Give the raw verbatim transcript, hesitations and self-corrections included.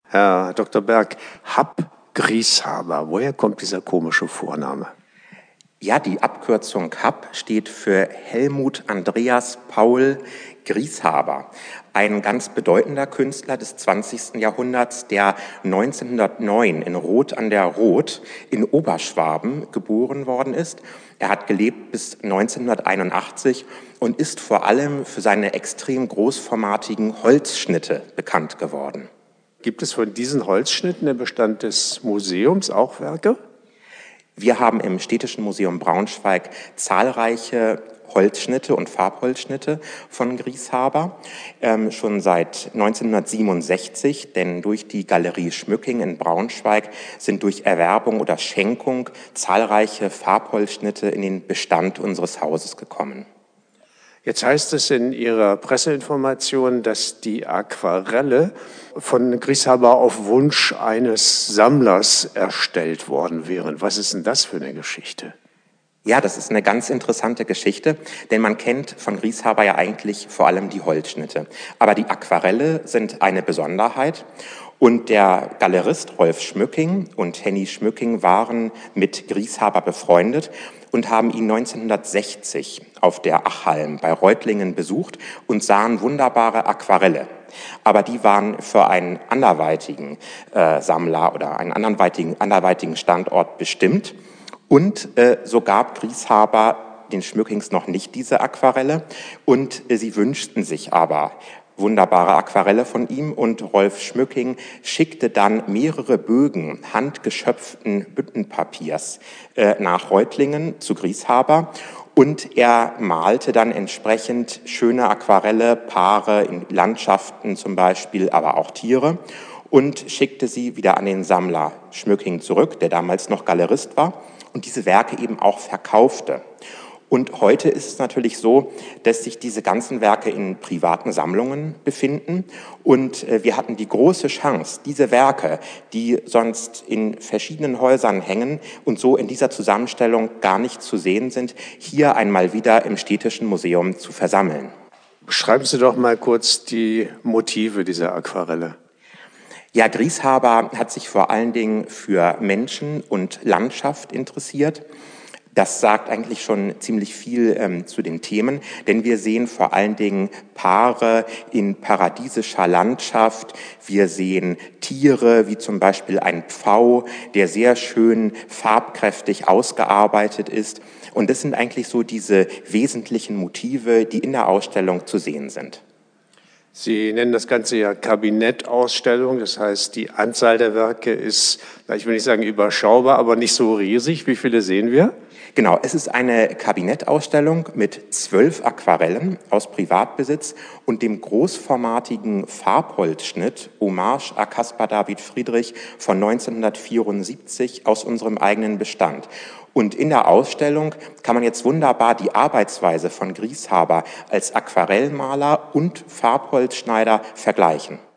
Herr Doktor Berg, Happ Grieshaber, woher kommt dieser komische Vorname? Ja, die Abkürzung Happ steht für Helmut Andreas Paul Grieshaber, ein ganz bedeutender Künstler des zwanzigsten Jahrhunderts, der neunzehnhundertneun in Roth an der Roth in Oberschwaben geboren worden ist. Er hat gelebt bis neunzehnhunderteinundachtzig und ist vor allem für seine extrem großformatigen Holzschnitte bekannt geworden. Gibt es von diesen Holzschnitten im Bestand des Museums auch Werke? Wir haben im Städtischen Museum Braunschweig zahlreiche Holzschnitte und Farbholzschnitte von Grieshaber, ähm, schon seit neunzehnhundertsiebenundsechzig, denn durch die Galerie Schmücking in Braunschweig sind durch Erwerbung oder Schenkung zahlreiche Farbholzschnitte in den Bestand unseres Hauses gekommen. Jetzt heißt es in Ihrer Presseinformation, dass die Aquarelle von Grieshaber auf Wunsch eines Sammlers erstellt worden wären. Was ist denn das für eine Geschichte? Ja, das ist eine ganz interessante Geschichte, denn man kennt von Grieshaber ja eigentlich vor allem die Holzschnitte. Aber die Aquarelle sind eine Besonderheit. Und der Galerist Rolf Schmücking und Henny Schmücking waren mit Grieshaber befreundet und haben ihn neunzehnhundertsechzig auf der Achhalm bei Reutlingen besucht und sahen wunderbare Aquarelle. Aber die waren für einen anderweitigen äh, Sammler oder einen anderweitigen, anderweitigen Standort bestimmt. Und äh, so gab Grieshaber den Schmückings noch nicht diese Aquarelle und äh, sie wünschten sich aber wunderbare Aquarelle von ihm und Rolf Schmücking schickte dann mehrere Bögen handgeschöpften Büttenpapiers äh, nach Reutlingen zu Grieshaber und er malte dann entsprechend schöne Aquarelle, Paare in Landschaften zum Beispiel, aber auch Tiere und schickte sie wieder an den Sammler Schmücking zurück, der damals noch Galerist war und diese Werke eben auch verkaufte. Und heute ist es natürlich so, dass sich diese ganzen Werke in privaten Sammlungen befinden. Und wir hatten die große Chance, diese Werke, die sonst in verschiedenen Häusern hängen und so in dieser Zusammenstellung gar nicht zu sehen sind, hier einmal wieder im Städtischen Museum zu versammeln. Beschreiben Sie doch mal kurz die Motive dieser Aquarelle. Ja, Grieshaber hat sich vor allen Dingen für Menschen und Landschaft interessiert. Das sagt eigentlich schon ziemlich viel ähm, zu den Themen, denn wir sehen vor allen Dingen Paare in paradiesischer Landschaft. Wir sehen Tiere, wie zum Beispiel ein Pfau, der sehr schön farbkräftig ausgearbeitet ist. Und das sind eigentlich so diese wesentlichen Motive, die in der Ausstellung zu sehen sind. Sie nennen das Ganze ja Kabinettausstellung, das heißt, die Anzahl der Werke ist, ich will nicht sagen überschaubar, aber nicht so riesig. Wie viele sehen wir? Genau, es ist eine Kabinettausstellung mit zwölf Aquarellen aus Privatbesitz und dem großformatigen Farbholzschnitt Hommage à Caspar David Friedrich von neunzehnhundertvierundsiebzig aus unserem eigenen Bestand. Und in der Ausstellung kann man jetzt wunderbar die Arbeitsweise von Grieshaber als Aquarellmaler und Farbholzschneider vergleichen.